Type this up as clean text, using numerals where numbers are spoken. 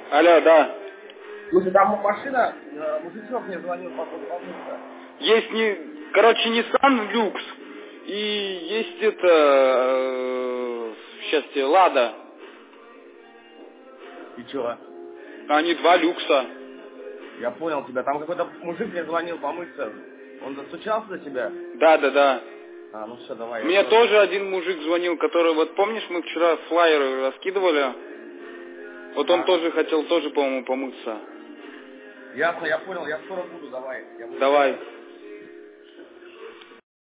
Алло, да. Слушай, там машина, мужичок мне звонил по поводу помыться. Есть, Nissan Люкс и есть сейчас тебе, Лада. И чё? Они два люкса. Я понял тебя. Там какой-то мужик мне звонил помыться. Он застучался за тебя? Да. А, ну все, давай. Мне тоже один мужик звонил, который, вот помнишь, мы вчера флаеры раскидывали? Вот он тоже хотел, по-моему, помыться. Ясно, я понял. Я скоро буду, давай. Давай.